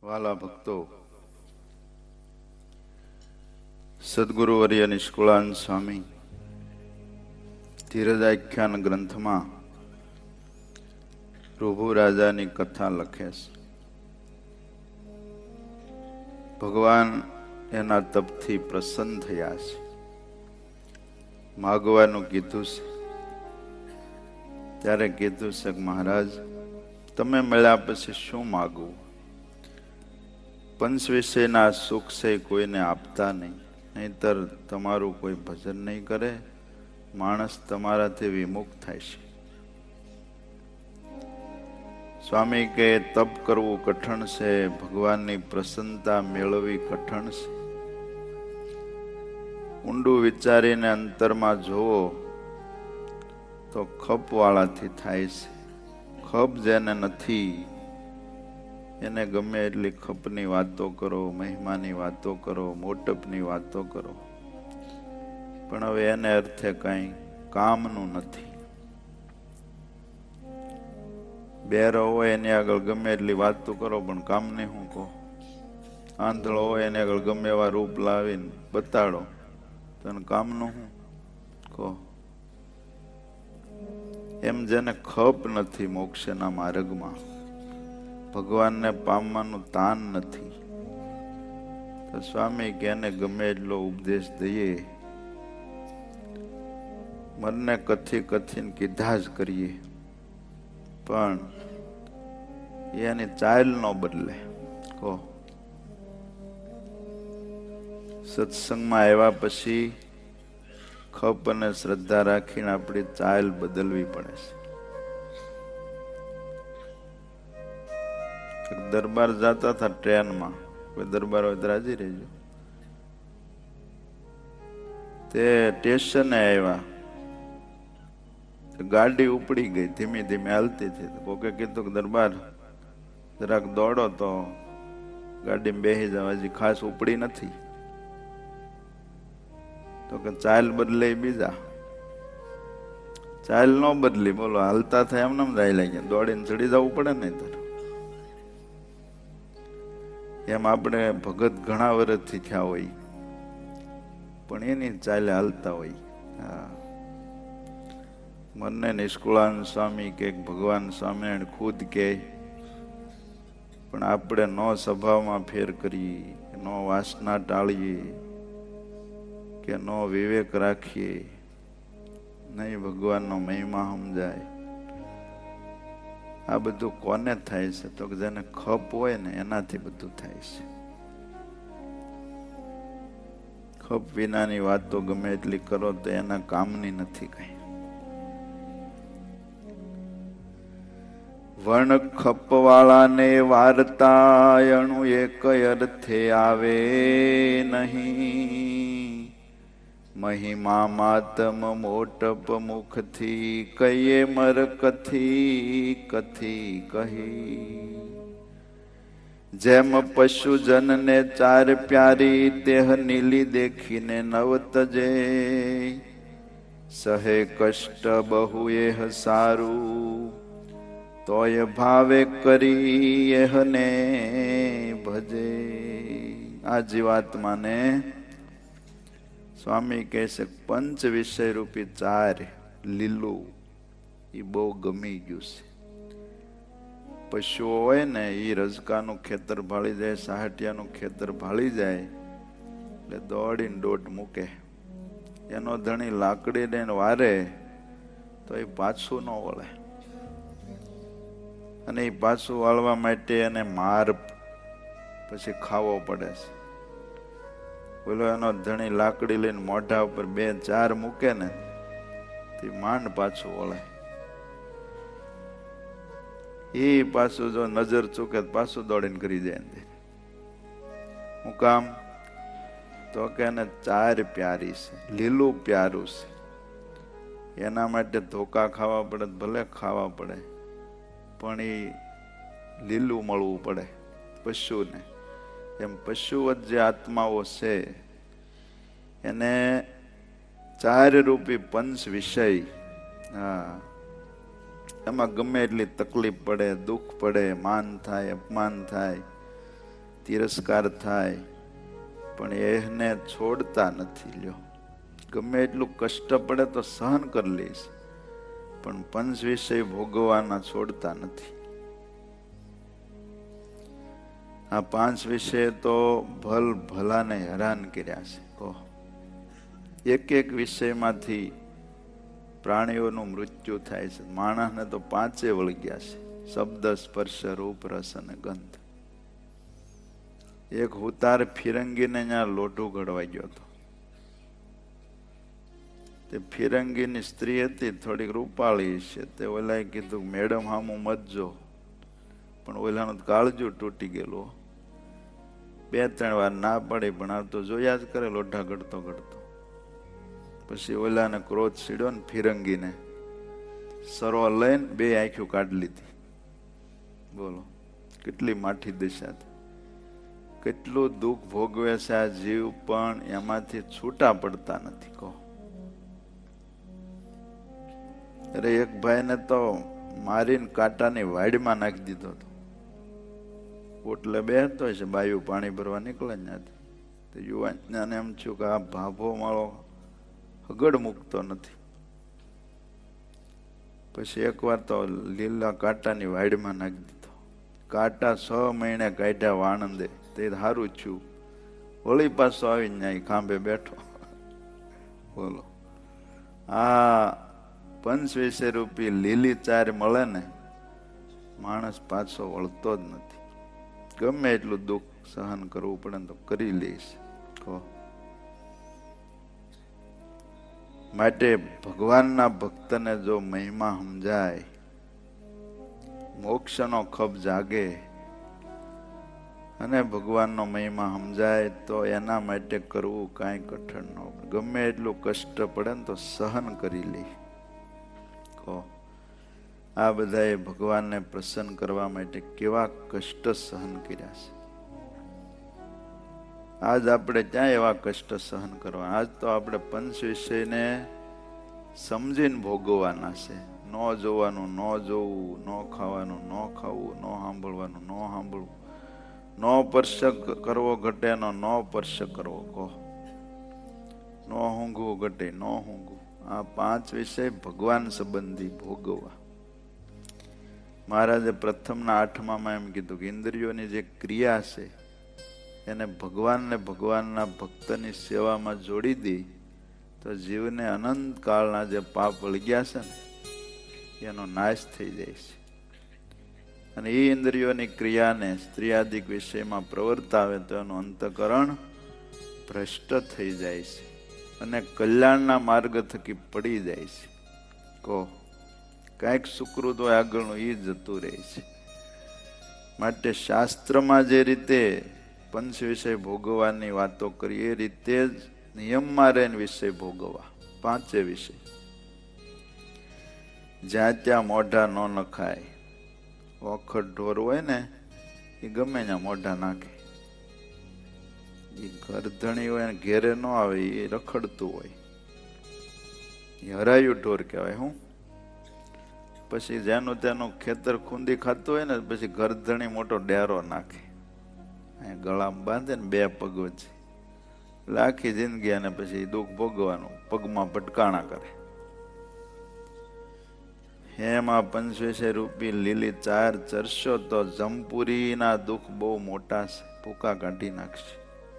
વાલા ભક્તો, સદગુરુવર્ય નિષ્કુળાન સ્વામી ધીરજાખ્યાન ગ્રંથમાં રૂભુ રાજાની કથા લખે છે. ભગવાન એના તપથી પ્રસન્ન થયા છે. માગવાનું કીધું છે. ત્યારે કીધું છે કે મહારાજ, તમે મળ્યા પછી શું માગવું? પંચ વિષયના સુખ છે કોઈને આપતા નહીં, નહીતર તમારું કોઈ ભજન નહીં કરે, માણસ તમારાથી વિમુખ થાય છે. સ્વામી કે તપ કરવું કઠણ છે, ભગવાનની પ્રસન્નતા મેળવવી કઠણ છે. ઊંડું વિચારીને અંતરમાં જોવો તો ખપવાળાથી થાય છે. ખપ જેને નથી એને ગમે એટલી ખપની વાતો કરો, મહિમાની વાતો કરો, મોટપની વાતો કરો, પણ હવે એને અર્થે કઈ કામનું નથી. બેરો હોય એની આગળ ગમે એટલી વાતો કરો, પણ કામની શું કહો? આંધળો હોય એની આગળ ગમે એવા રૂપ લાવીને બતાડો, તો એને કામનું શું કહો? એમ જેને ખપ નથી મોક્ષના માર્ગમાં, ભગવાનને પામવાનું તાન નથી, તો સ્વામી કે એને ગમે એટલો ઉપદેશ દઈએ, મનને કથી કથીને કીધા જ કરીએ, પણ એની ચાલ ન બદલે. કહો, સત્સંગમાં આવ્યા પછી ખપ અને શ્રદ્ધા રાખીને આપણી ચાલ બદલવી પડે છે. દરબાર જતા હતા ટ્રેનમાં, કોઈ દરબાર હોય તો રાજી રહેજો. તે સ્ટેશને આવ્યા, ગાડી ઉપડી ગઈ, ધીમે ધીમે હાલતી હતી. કોકે કીધું કે દરબાર જરાક દોડો તો ગાડીમાં બેસી જાવ, હજી ખાસ ઉપડી નથી. તો કે ચાલ બદલે બીજા, ચાલ ન બદલી, બોલો હાલતા થાય એમને જાય લાગ્યા, દોડીને ચડી જવું પડે ને. એમ આપણે ભગત ઘણા વર્ષથી થયા હોય, પણ એની ચાલે હાલતા હોય. હા, મને નિષ્કુળાન સ્વામી કે ભગવાન સ્વામિનારાયણ ખુદ કે, પણ આપણે નો સ્વભાવમાં ફેર કરીએ, નો વાસના ટાળીએ, કે નો વિવેક રાખીએ, નહીં ભગવાનનો મહિમા સમજાય. આ બધું કોને થાય છે? તો કે જેને ખપ હોય ને એનાથી બધું થાય છે. ખપ વિનાની વાતો ગમે એટલી કરો તો એના કામની નથી કઈ. વર્ણ ખપવાળાને વાર્તા અણુ એક અર્થે આવે નહીં, મહિમા માતમ મોટપ મુખથી કહીએ મર કથી કથી કહી. જેમ પશુજનને ચાર પ્યારી તેહ નીલી દેખીને નવ તજે, સહે કષ્ટ બહુ એહ સારું તોય ભાવે કરી એહને ભજે. આ જીવાત્માને સ્વામી કહે છે પંચ વિષય રૂપી ચાર લીલું એ બહુ ગમી ગયું છે. પશુઓ હોય ને એ રજકાનું ખેતર ભાળી જાય, સાહટિયાનું ખેતર ભાળી જાય એટલે દોડીને દોટ મૂકે. એનો ધણી લાકડી લઈને વારે તો એ પાછું ન વળે, અને એ પાછું વાળવા માટે એને માર પછી ખાવો પડે છે. બોલો એનો ધણી લાકડી લઈને મોઢા ઉપર બે ચાર મૂકે ને તે માંડ પાછું વળે. એ પાછું જો નજર ચૂકે પાછું દોડીને કરી જાય. હું કામ? તો કે એને ચાર પ્યારી છે, લીલું પ્યારું છે. એના માટે ધોકા ખાવા પડે, ભલે ખાવા પડે, પણ એ લીલું મળવું પડે પશુને. એમ પશુવત જે આત્માઓ છે એને ચાર રૂપી પંચ વિષય, હા, એમાં ગમે એટલી તકલીફ પડે, દુઃખ પડે, માન થાય, અપમાન થાય, તિરસ્કાર થાય, પણ એને છોડતા નથી. લ્યો, ગમે એટલું કષ્ટ પડે તો સહન કરી લઈશ, પણ પંચ વિષય ભોગવવાના છોડતા નથી. આ પાંચ વિષય તો ભલાને હેરાન કર્યા છે. કહો, એક એક વિષયમાંથી પ્રાણીઓનું મૃત્યુ થાય છે. માણસને તો પાંચે વળગ્યા છે: શબ્દ, સ્પર્શ, રૂપ, રસ અને ગંધ. એક હુતાર ફિરંગીને ત્યાં લોઢું ઘડવા ગયો હતો. તે ફિરંગીની સ્ત્રી હતી, થોડીક રૂપાળી છે. તે ઓલાએ કીધું, મેડમ હામું મતજો, પણ ઓલાનું કાળજું તૂટી ગયેલું. 2-3 વાર ના પડી, પણ આ તો જોયા જ કરે લોઢા ઘડતો ઘડતો. પછી ઓલાને ક્રોધ સીડ્યો ને ફિરંગીને સરો લઈને 2 આંખો કાઢી લીધી. બોલો, કેટલી માઠી દશા છે! કેટલું દુઃખ ભોગવે છે આ જીવ, પણ એમાંથી છૂટા પડતા નથી. કહો, અરે એક ભાઈને તો મારીને કાંટાની વાડીમાં નાખી દીધો હતો. ઓટલે બેસતો છે, બાયું પાણી ભરવા નીકળે ત્યાંથી. તો યુવાનને એમ થયું કે આ ભાભો મારો હગડ મૂકતો નથી. પછી એકવાર તો લીલા કાંટાની વાડીમાં નાખી દીધો. કાંટા 6 મહિને કાઢ્યા વાણંદે. તે સારું થયું, વળી પાછો આવીને ત્યાં ખાંભે બેઠો. બોલો, આ પંચ વિષય રૂપી લીલી ચાર મળે ને, માણસ પાછો વળતો જ નથી. ગમે એટલું દુઃખ સહન કરવું પડે તો કરી લઈશ. કહો, માટે ભગવાનના ભક્તને જો મહિમા સમજાય, મોક્ષનો ખપ જાગે અને ભગવાનનો મહિમા સમજાય, તો એના માટે કરવું કાંઈ કઠણ ન પડે. ગમે એટલું કષ્ટ પડે ને તો સહન કરી લે. કહો, આ બધાએ ભગવાનને પ્રસન્ન કરવા માટે કેવા કષ્ટ સહન કર્યા છે. આજ આપણે ક્યાં એવા કષ્ટ સહન કરવા? આજ તો આપણે પંચ વિષયને સમજીને ભોગવવાના છે. ન જોવાનું ન જોવું, ન ખાવાનું ન ખાવું, ન સાંભળવાનું ન સાંભળવું, ન સ્પર્શ કરવો ઘટે ન સ્પર્શ કરવો. કહો, ન ઊંઘવું ઘટે ન ઊંઘવું. આ 5 વિષય ભગવાન સંબંધી ભોગવવા. મહારાજે પ્રથમના 8મામાં એમ કીધું કે ઇન્દ્રિયોની જે ક્રિયા છે એને ભગવાનને ભગવાનના ભક્તની સેવામાં જોડી દે તો જીવને અનંત કાળના જે પાપ વળગ્યા છે ને એનો નાશ થઈ જાય છે. અને એ ઇન્દ્રિયોની ક્રિયાને સ્ત્રીયાદિક વિષયમાં પ્રવર્તાવે તો એનું અંતઃકરણ ભ્રષ્ટ થઈ જાય છે અને કલ્યાણના માર્ગ થકી પડી જાય છે. કહો, કાંઈક સુકૃત હોય આગળનું એ જતું રહે છે. માટે શાસ્ત્રમાં જે રીતે પંચ વિષય ભોગવવાની વાતો કરી એ રીતે જ નિયમમાં રહીને વિષય ભોગવવા. 5 વિષય જ્યાં ત્યાં મોઢા ન નખાય. વખત ઢોર હોય ને એ ગમે ત્યાં મોઢા નાખે. એ ઘરધણી હોય ને ઘેરે ન આવે, એ રખડતું હોય, એ હરાયું ઢોર કહેવાય. હું પછી જેનું તેનું ખેતર ખૂંદી ખાતું હોય ને પછી ઘરધણી મોટો ડેરો નાખે, ગળામાં બાંધે ને 2 પગ વચ્ચે, એટલે આખી જિંદગી અને પછી દુઃખ ભોગવાનું, પગમાં ભટકાણા કરે. એમાં પંચ વિષય રૂપી લીલી ચાર ચરશો તો જમપુરીના દુઃખ બહુ મોટા છે, ભૂકા કાઢી નાખશે.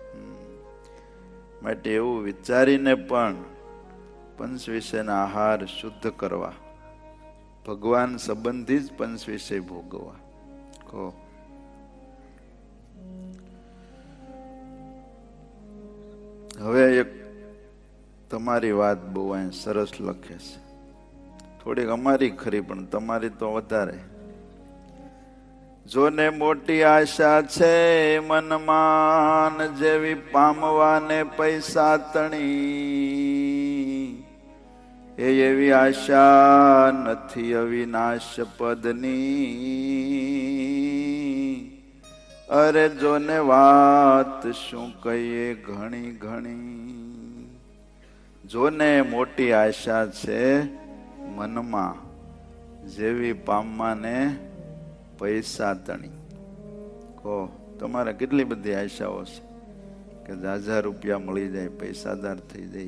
માટે એવું વિચારીને પણ પંચ વિષયના આહાર શુદ્ધ કરવા, ભગવાન સંબંધી જ પંચ વિષય ભોગવવા. કહો, હવે એક તમારી વાત બહુ અહીં સરસ લખે છે, થોડીક અમારી ખરી પણ તમારી તો વધારે. જોને મોટી આશા છે મનમાં, જેવી પામવાને પૈસા તણી, એ એવી આશા નથી અવિનાશ પદની. અરે જોને વાત શું કહીએ ઘણી ઘણી, જોને મોટી આશા છે મનમાં, જેવી પામવાને પૈસા તણી. કહો, તમારે કેટલી બધી આશાઓ છે કે 1000 રૂપિયા મળી જાય, પૈસાદાર થઈ જાય.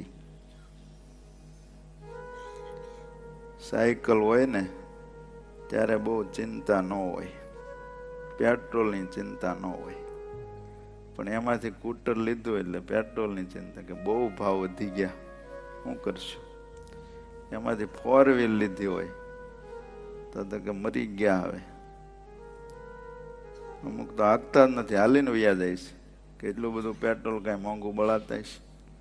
સાયકલ હોય ને ત્યારે બહુ ચિંતા ન હોય, પેટ્રોલની ચિંતા ન હોય. પણ એમાંથી સ્કૂટર લીધું એટલે પેટ્રોલની ચિંતા કે બહુ ભાવ વધી ગયા, શું કરશું. એમાંથી 4 વ્હીલ લીધી હોય તો કે મરી ગયા. હવે અમુક તો હાંકતા જ નથી, હાલીને વ્યા જાય છે કે એટલું બધું પેટ્રોલ કાંઈ મોંઘું બળાતા છે.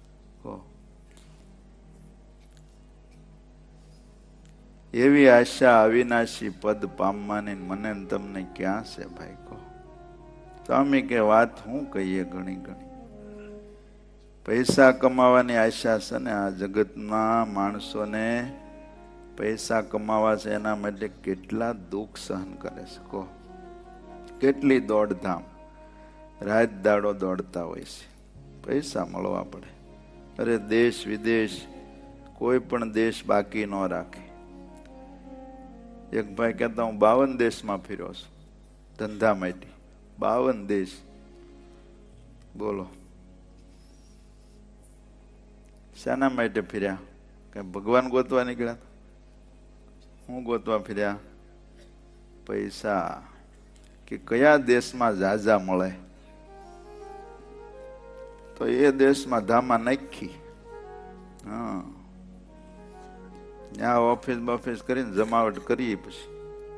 એવી આશા અવિનાશી પદ પામવાની મને તમને ક્યાં છે ભાઈ? કહો સ્વામી કે વાત હું કહીએ ઘણી ઘણી. પૈસા કમાવાની આશા છે ને આ જગતના માણસોને પૈસા કમાવા છે એના માટે કેટલા દુઃખ સહન કરે છે. કહો કેટલી દોડધામ, રાત દાડો દોડતા હોય છે, પૈસા મળવા પડે. અરે દેશ વિદેશ કોઈ પણ દેશ બાકી ન રાખે. એક ભાઈ કહેતા હું 52 દેશમાં ફર્યો છું ધંધા માટે. 52 દેશ. બોલો શાના માટે ફર્યા? કઈ ભગવાન ગોતવા નીકળ્યા? હું ગોતવા ફર્યા? પૈસા. કે કયા દેશમાં ઝાઝા મળે તો એ દેશમાં ધામા નાખી. હા, ત્યાં ઓફિસ કરીને જમાવટ કરી. પછી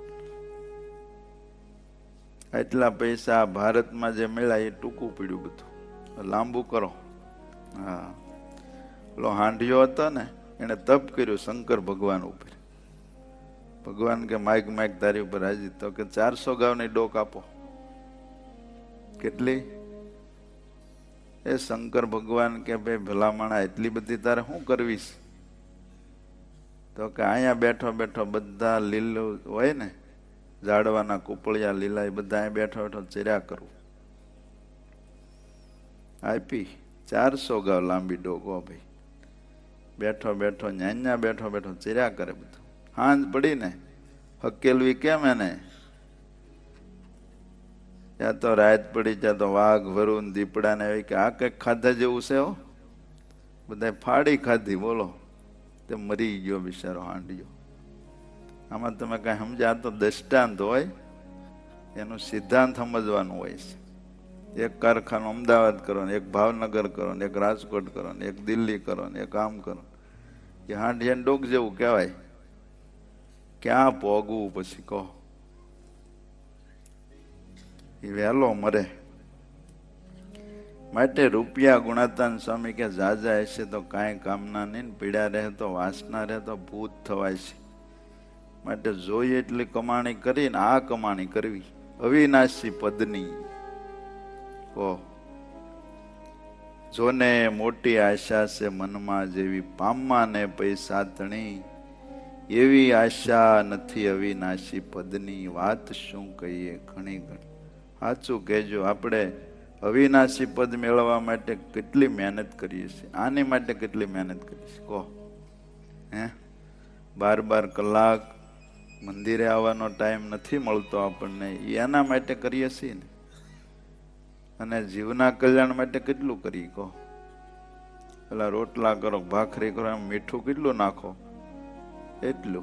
આટલા પૈસા ભારતમાં જે મળ્યા એ ટૂંકું પડ્યું, બધું લાંબુ કરો. હા, પેલો હાંડિયો હતો ને એને તપ કર્યું શંકર ભગવાન ઉપર. ભગવાન કે માઇક તારી ઉપર હાજી. તો કે 400 ગાવની ડોક આપો. કેટલી? એ શંકર ભગવાન કે ભાઈ ભલામણા એટલી બધી તારે શું કરવી? તો કે અહીંયા બેઠો બેઠો બધા લીલું હોય ને ઝાડવાના કુપળિયા લીલા એ બધા અહીંયા બેઠો બેઠો ચર્યા કરવું. આપી 400 ગાવ લાંબી ડોકો ભાઈ. બેઠો બેઠો ન્યા બેઠો બેઠો ચર્યા કરે બધું. હાંજ પડી ને હકેલવી કેમ એને? ત્યાં તો રાત પડી, ત્યાં તો વાઘ વરુણ દીપડા ને એવી કે આ કઈક ખાધા જેવું છે. બધા ફાડી ખાધી. બોલો તે મરી ગયો બિચારો હાંડિયો. આમાં તમે કઈ સમજ્યા? તો દ્રષ્ટાંત હોય, એનું સિદ્ધાંત સમજવાનું હોય છે. એક કારખાનું અમદાવાદ કરો ને, એક ભાવનગર કરો ને, એક રાજકોટ કરો ને, એક દિલ્હી કરો ને, એક આમ કરો. એ હાંડિયાને ડોક જેવું કહેવાય. ક્યાં પોગવું પછી? કહો એ વહેલો મરે. માટે રૂપિયા ગુણાતાન સ્વામી કે ઝાઝા હશે તો કાંઈ કામના નહીં, પીડા રહે તો વાસના રહે તો ભૂત થવાય છે. માટે જોઈએ એટલી કમાણી કરીને આ કમાણી કરવી અવિનાશી પદની. કહો જોને મોટી આશા છે મનમાં જેવી પામવાને પૈસા તણી, એવી આશા નથી અવિનાશી પદની. વાત શું કહીએ ઘણી ઘણી. સાચું કહેજો, આપણે અવિનાશી પદ મેળવવા માટે કેટલી મહેનત કરીએ છીએ, આની માટે કેટલી મહેનત કરીએ છીએ. કહો 12 કલાક મંદિરે આવવાનો ટાઈમ નથી મળતો આપણને, એના માટે કરીએ છીએ ને. અને જીવના કલ્યાણ માટે કેટલું કરીએ? કહો પેલા રોટલા કરો, ભાખરી કરો, એમ મીઠું કેટલું નાખો એટલું.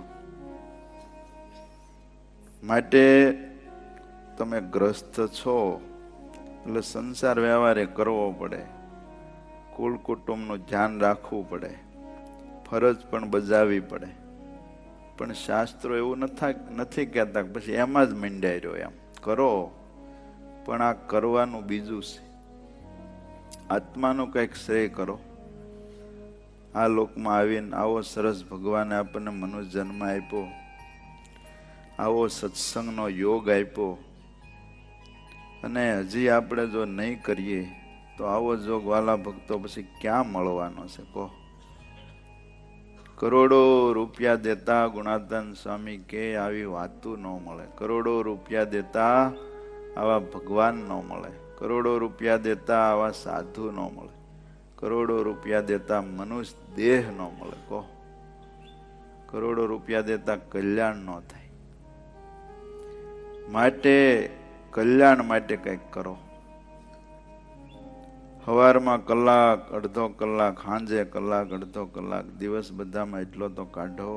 માટે તમે ગ્રસ્ત છો એટલે સંસાર વ્યવહારે કરવો પડે, કુલ કુટુંબનું ધ્યાન રાખવું પડે, ફરજ પણ બજાવવી પડે. પણ શાસ્ત્રો એવું નથી કહેતા પછી એમાં જ મંડાઈ રહ્યો. એમ કરો પણ આ કરવાનું બીજું છે. આત્માનું કંઈક શ્રેય કરો. આ લોકમાં આવીને આવો સરસ ભગવાને આપણને મનુષ્ય જન્મ આપ્યો, આવો સત્સંગનો યોગ આપ્યો, અને હજી આપણે જો નહીં કરીએ તો આવો જોગ વાલા ભક્તો પછી ક્યાં મળવાનો છે? કહો કરોડો રૂપિયા દેતા ગુણાતન સ્વામી કે આવી વાતું ન મળે. કરોડો રૂપિયા દેતા આવા ભગવાન ન મળે. કરોડો રૂપિયા દેતા આવા સાધુ ન મળે. કરોડો રૂપિયા દેતા મનુષ્ય દેહ ન મળે. કહો કરોડો રૂપિયા દેતા કલ્યાણ ન થાય. માટે કલ્યાણ માટે કંઈક કરો. સવારમાં કલાક અડધો કલાક, સાંજે કલાક અડધો કલાક, દિવસ બધામાં એટલો તો કાઢો.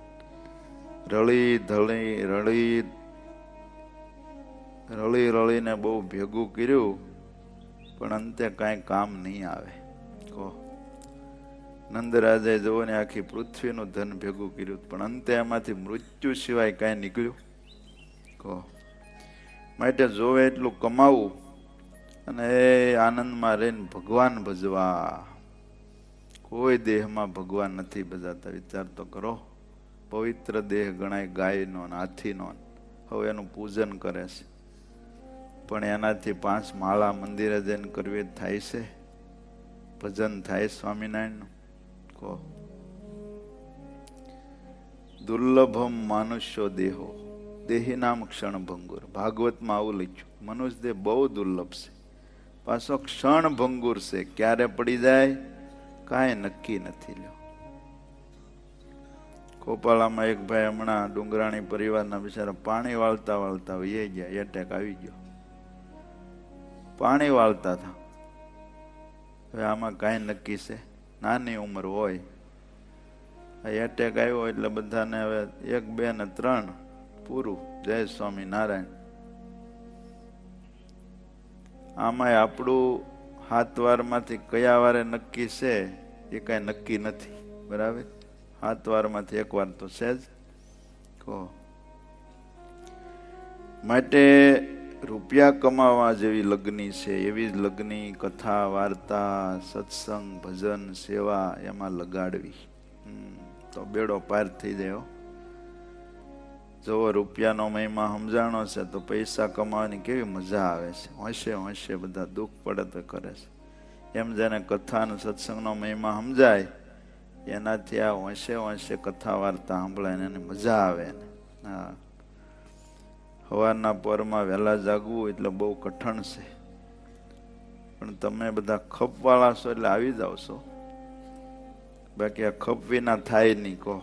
રળી રળીને બહુ ભેગું કર્યું પણ અંતે કાંઈ કામ નહીં આવે. કહો, નંદરાજે જોવો ને આખી પૃથ્વીનું ધન ભેગું કર્યું પણ અંતે એમાંથી મૃત્યુ સિવાય કાંઈ નીકળ્યું? કહો, માટે જોવે એટલું કમાવું અને એ આનંદમાં રહીને ભગવાન ભજવા. કોઈ દેહમાં ભગવાન નથી ભજાતા. વિચાર તો કરો. પવિત્ર દેહ ગણાય ગાયનો ને હાથીનો, હવે એનું પૂજન કરે છે પણ એનાથી 5 માળા મંદિરે જઈને કરવી થાય છે? ભજન થાય સ્વામિનારાયણનું? કહો, દુર્લભમ માનુષ્યો દેહો દેહી નામ ક્ષણ ભંગુર. ભાગવતમાં આવું લખ્યું, મનુષ્ય દેહ બહુ દુર્લભ છે, પાછો ક્ષણ ભંગુર છે. ક્યારે પડી જાય કાંઈ નક્કી નથી. લ્યો, કોપાળામાં એક ભાઈ હમણાં ડુંગરાણી પરિવારના બિચારા પાણી વાળતા વાળતા વહી ગયા. એટેક આવી ગયો. પાણી વાળતા હતા. હવે આમાં કાંઈ નક્કી છે? નાની ઉંમર હોય, એટેક આવ્યો એટલે બધાને હવે 1, 2 ને 3 પૂરું. જય સ્વામિનારાયણ. આમાં આપણું 7 વારમાંથી કયા વારે નક્કી છે એ કાંઈ નક્કી નથી. બરાબર? 7 વારમાંથી 1 વાર તો છે જ. કહો, માટે રૂપિયા કમાવા જેવી લગ્ની છે એવી જ લગ્ની કથા, વાર્તા, સત્સંગ, ભજન, સેવા એમાં લગાડવી તો બેડો પાર થઈ જાય. જો રૂપિયાનો મહિમા સમજાણો છે તો પૈસા કમાવાની કેવી મજા આવે છે. હોંશે બધા દુઃખ પડે તો કરે છે. એમ જેને કથા અને સત્સંગનો મહિમા સમજાય એનાથી આ હોંશે કથા વાર્તા સાંભળાય એની મજા આવે. હા, સવારના પોરમાં વહેલા જાગવું એટલે બહુ કઠણ છે પણ તમે બધા ખપવાળા છો એટલે આવી જાવ છો. બાકી આ ખપ વિના થાય નહીં. કહો,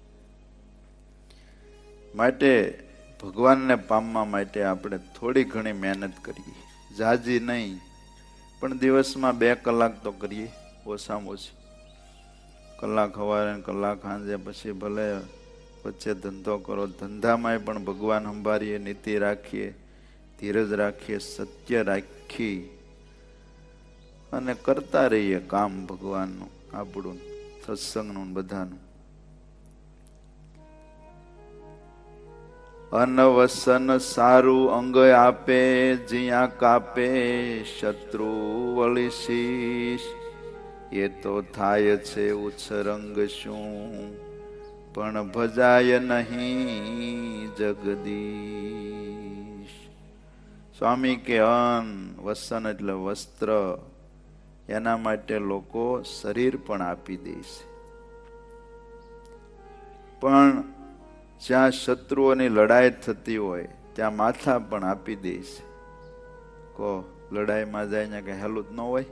માટે ભગવાનને પામવા માટે આપણે થોડી ઘણી મહેનત કરીએ. જાજી નહીં પણ દિવસમાં 2 કલાક તો કરીએ ઓછામાં ઓછી. કલાક સવારે કલાક સાંજે, પછી ભલે વચ્ચે ધંધો કરો, ધંધામાંય પણ ભગવાન સંભાળીએ, નીતિ રાખીએ, ધીરજ રાખીએ, સત્ય રાખી અને કરતા રહીએ કામ ભગવાનનું, આપણું સત્સંગનું, બધાનું. અનવસન સારું અંગ આપે, જ્યાં કાપે શત્રુ વળી શીશ. એ તો થાય છે ઉત્સરંગ શું, પણ ભજાય નહીં જગદીશ. સ્વામી કે અન્ન, વસન એટલે વસ્ત્ર, એના માટે લોકો શરીર પણ આપી દે છે. પણ જ્યાં શત્રુઓની લડાઈ થતી હોય ત્યાં માથા પણ આપી દે છે. કહો, લડાઈમાં જાય ને કઈ હેલું જ ન હોય.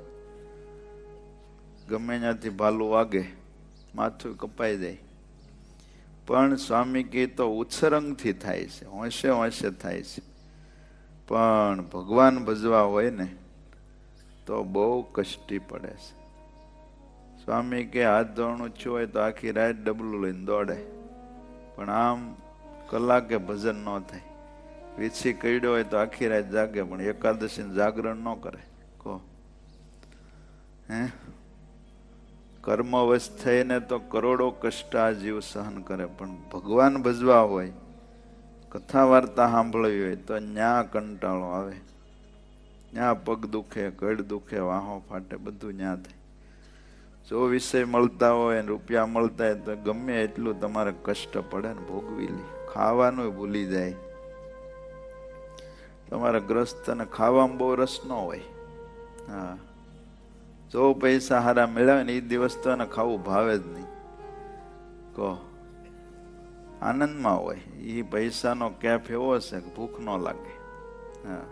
ગમે ત્યાંથી ભાલું વાગે માથું કપાઈ જાય. પણ સ્વામી કે તો ઉત્સરંગથી થાય છે, હોંશે થાય છે. પણ ભગવાન ભજવા હોય ને તો બહુ કષ્ટી પડે છે. સ્વામી કે હાથ ધોવાનું થયું હોય તો આખી રાત ડબલું લઈને દોડે પણ આમ કલાકે ભજન ન થાય. વીછી કઈડ્યો હોય તો આખી રાત જાગે પણ એકાદશી જાગરણ ન કરે. કહો, હે, કર્મવશ થઈને તો કરોડો કષ્ટ આ જીવ સહન કરે પણ ભગવાન ભજવા હોય, કથા વાર્તા સાંભળવી હોય તો ન્યા કંટાળો આવે, ન્યા પગ દુખે, કડ દુખે, વાહો ફાટે, બધું ન્યા થાય. જો વિષય મળતા હોય, રૂપિયા મળતા હોય તો ગમે એટલું તમારે કષ્ટ પડે ને ભોગવી લે. ખાવાનું ભૂલી જાય. તમારે ગ્રસ્ત અને ખાવામાં બહુ રસ ન હોય. હા, જો પૈસા હારા મેળવે ને એ દિવસ તો એને ખાવું ભાવે જ નહીં. કહો, આનંદમાં હોય. એ પૈસાનો કેફ એવો હશે કે ભૂખ ન લાગે. હા,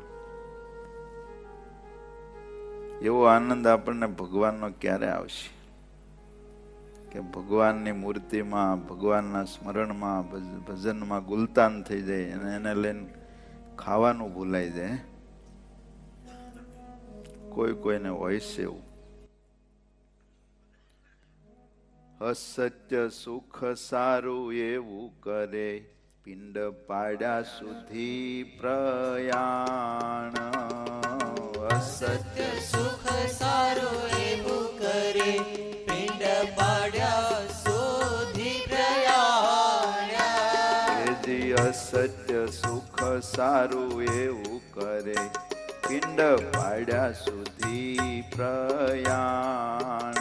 એવો આનંદ આપણને ભગવાનનો ક્યારે આવશે કે ભગવાનની મૂર્તિમાં, ભગવાનના સ્મરણમાં, ભજનમાં ગુલતાન થઈ જાય અને એને લઈને ખાવાનું ભૂલાઈ જાય. કોઈ કોઈને હોય છે એવું. અસત્ય સુખ સારું એવું કરે, પિંડ પાડ્યા સુધી પ્રયાણ. અસત્ય સુખ સારું એવું કરે, પિંડ પાડ્યા સુધી પ્રયાણ. અસત્ય સુખ સારું એવું કરે, પિંડ પાડ્યા સુધી પ્રયાણ.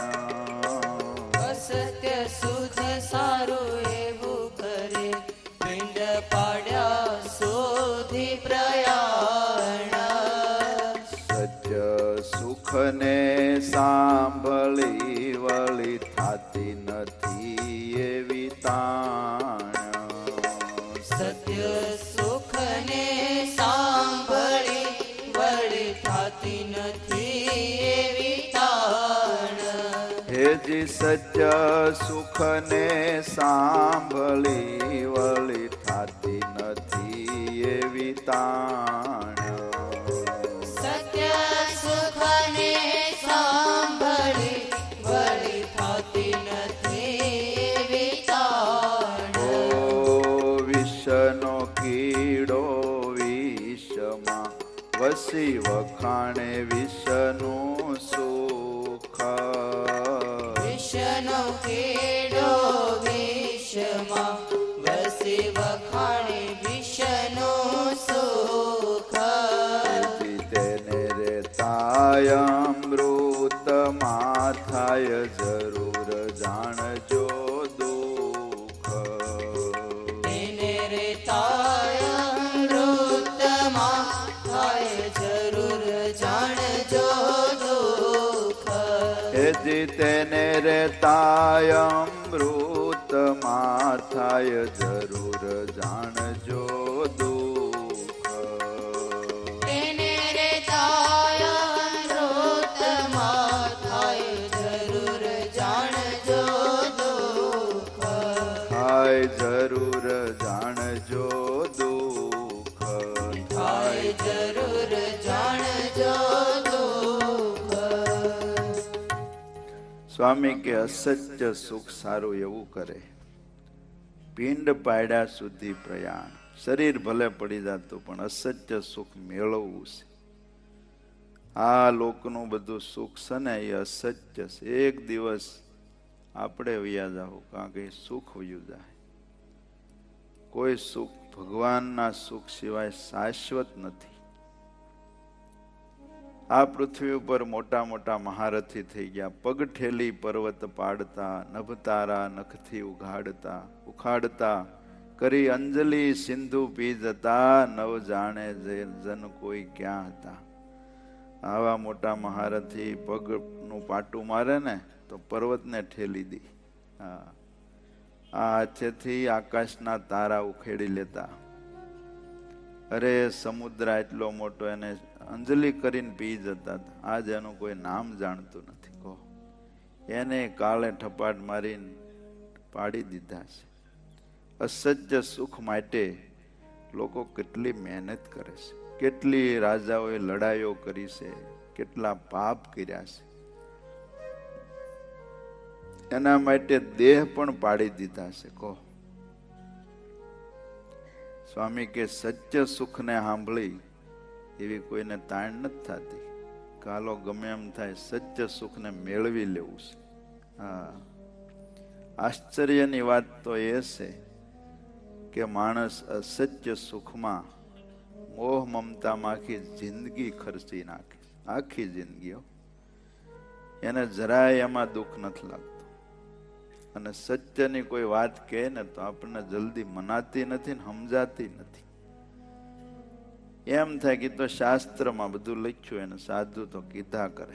અસત્ય સુખ સારું એવું કરે, પિંડ પાડ્યા સુધી પ્રયાણ. સત્ય સુખને સાંભળી વળી થાતી નથી એવી તાણ. સત્ય સુખને સાંભળી વળી થાતી નથી એવી તાણ. હેજી સત્ય સુખને સાંભળી વળી થાતી નથી એવી તાણ. સત્ય સુખને સાંભળી વળી થાતી નથી એવી તાણ. ઓ વિષનો કીડો વિષમાં વસી વખાણે વિષનું સુખ. વિષનો કીડો વિષમાં વસી વખાણે વિષનું સુખ. તેને રે તાયમૃતમાં થાય જરૂર જાણજો દુઃખ. તેને રે તાયમૃતમાં થાય જરૂર જાણજો દુઃખ. હેજી તેને રે તાયમૃતમાં થાય જરૂર જાણજો દુઃખ. તેને રે તાયમૃતમાં થાય જરૂર જાણજો દુઃખ. થાય જરૂર જાણજો દુઃખ. થાય જરૂર જાણજો દુઃખ. સ્વામી કે અસત્ય સુખ સારું એવું કરે, પિંડ પાડ્યા સુધી પ્રયાણ. શરીર ભલે પડી જતું પણ અસત્ય સુખ મેળવવું છે. આ લોકનું બધું સુખ છે ને એ અસત્ય છે. એક દિવસ આપણે વયા જાવ, કારણ કે સુખ વયું જાય. કોઈ સુખ ભગવાનના સુખ સિવાય શાશ્વત નથી. આ પૃથ્વી ઉપર મોટા મોટા મહારથી થઈ ગયા, પગઠેલી પર્વત પાડતા, નભતારા નખથી ઉખાડતા, કરી અંજલિ સિંધુ પી જતા, નવ જાણે જન કોઈ ક્યાં હતા. આવા મોટા મહારથી પગનું પાટું મારે ને તો પર્વતને ઠેલી દે. આ હાથેથી આકાશના તારા ઉખેડી લેતા. અરે સમુદ્ર એટલો મોટો, એને અંજલિ કરીને પી જતા. આજ એનું કોઈ નામ જાણતું નથી. કહો એને કાળે ઠપાટ મારીને પાડી દીધા છે. અસત્ય સુખ માટે લોકો કેટલી મહેનત કરે છે, કેટલી રાજાઓએ લડાઈઓ કરી છે, કેટલા પાપ કર્યા છે. એના માટે દેહ પણ પાડી દીધા છે. કહો સ્વામી કે સત્ય સુખને સાંભળી એવી કોઈને તાણ નથી થતી. કાલો ગમે એમ થાય, સત્ય સુખને મેળવી લેવું છે. હા, આશ્ચર્યની વાત તો એ છે કે માણસ અસત્ય સુખમાં મોહ મમતામાં આખી જિંદગી ખર્ચી નાખે. આખી જિંદગીઓ એને જરાય એમાં દુઃખ નથી લાગતું. અને સત્યની કોઈ વાત કહે ને તો આપણને જલ્દી મનાતી નથી ને સમજાતી નથી. એમ થાય કે તો શાસ્ત્રમાં બધું લખ્યું, એને સાધુ તો કીધા કરે.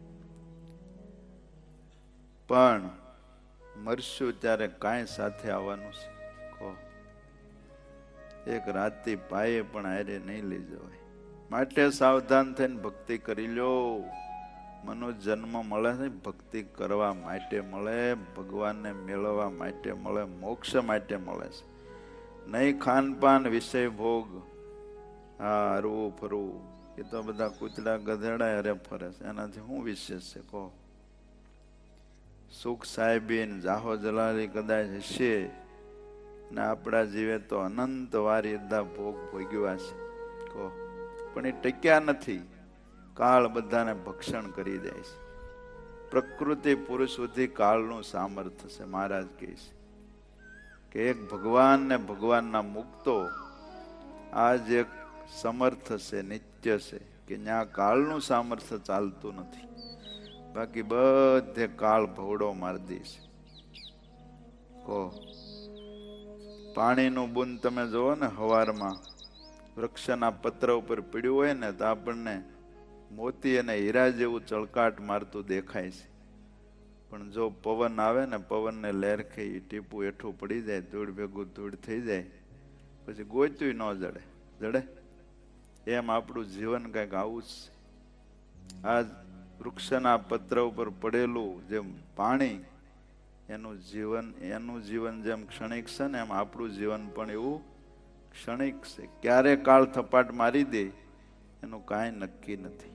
પણ મરશું ત્યારે કાંઈ સાથે આવવાનું છે. કહો એક રાતી પાયે પણ હારે નહીં લઈ જવાય. માટે સાવધાન થઈને ભક્તિ કરી લો. મનુષ્ય જન્મ મળે છે ભક્તિ કરવા માટે મળે, ભગવાનને મેળવવા માટે મળે, મોક્ષ માટે મળે છે. નહીં ખાનપાન વિષય ભોગ, હા હરવું ફરવું, એ તો બધા કૂતરા ગધેડા અરે ફરે છે, એનાથી શું વિશેષ છે કહો? સુખ સાહેબી જાહો જલાલી કદાચ હશે ને આપણા જીવે તો અનંત વાર યદા ભોગ ભોગવ્યા છે કહો, પણ એ ટક્યા નથી. કાળ બધાને ભક્ષણ કરી દે છે. પ્રકૃતિ પુરુષ સુધી કાળનું સામર્થ્ય છે. મહારાજ કહે છે કે એક ભગવાન ને ભગવાનના મુક્તો આજ એક સમર્થ છે, નિત્ય છે, કે ત્યાં કાળનું સામર્થ્ય ચાલતું નથી. બાકી બધે કાળ ભવડો મારી દે છે કહો. પાણીનું બુંદ તમે જોવો ને હવારમાં વૃક્ષના પત્ર ઉપર પીડ્યું હોય ને તો આપણને મોતી અને હીરા જેવું ચળકાટ મારતું દેખાય છે. પણ જો પવન આવે ને, પવનને લહેર ખાઈ ટીપું હેઠું પડી જાય, ધૂળ ભેગું ધૂળ થઈ જાય, પછી ગોચ્યું ન જડે. જડે એમ આપણું જીવન કંઈક આવું જ છે. આ વૃક્ષના પત્ર ઉપર પડેલું જેમ પાણી, એનું જીવન જેમ ક્ષણિક છે ને, એમ આપણું જીવન પણ એવું ક્ષણિક છે. ક્યારે કાળ થપાટ મારી દે એનું કાંઈ નક્કી નથી.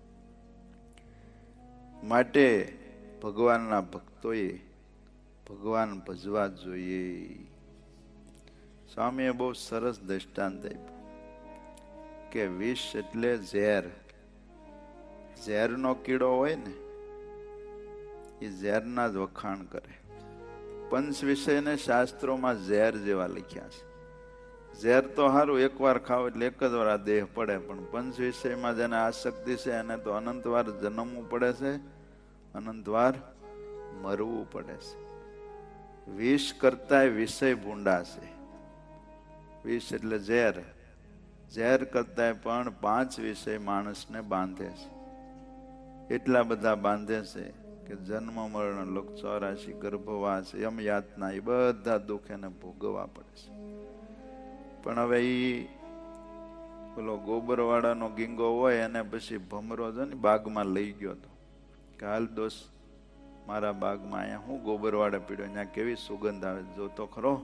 માટે ભગવાનના ભક્તોએ ભગવાન ભજવા જોઈએ. સ્વામીએ બહુ સરસ દ્રષ્ટાંત આપ્યું કે વિષ એટલે ઝેર. ઝેરનો કીડો હોય ને એ ઝેરના જ વખાણ કરે. પંચ વિષયને શાસ્ત્રોમાં ઝેર જેવા લખ્યા છે. ઝેર તો સારું, એકવાર ખાવ એટલે એક જ વાર આ દેહ પડે, પણ પંચ વિષયમાં જેને આસક્તિ છે એને તો અનંતવાર જન્મવું પડે છે, અનંતવાર મરવું પડે છે. વિષ કરતા વિષય ભૂંડા છે. વિષ એટલે ઝેર. ઝેર કરતા પણ 5 વિષય માણસને બાંધે છે. એટલા બધા બાંધે છે કે જન્મ મરણ, લોક 84, ગર્ભવાસ, યમ યાતના, એ બધા દુઃખ એને ભોગવવા પડે છે. પણ હવે એ પેલો ગોબરવાળાનો ગીંગો હોય એને પછી ભમરો છે ને બાગમાં લઈ ગયો હતો કે હાલ દોસ્ત મારા બાગમાં, અહીંયા હું ગોબરવાળે પીડ્યો, અહીંયા કેવી સુગંધ આવે, જો તો ખરો.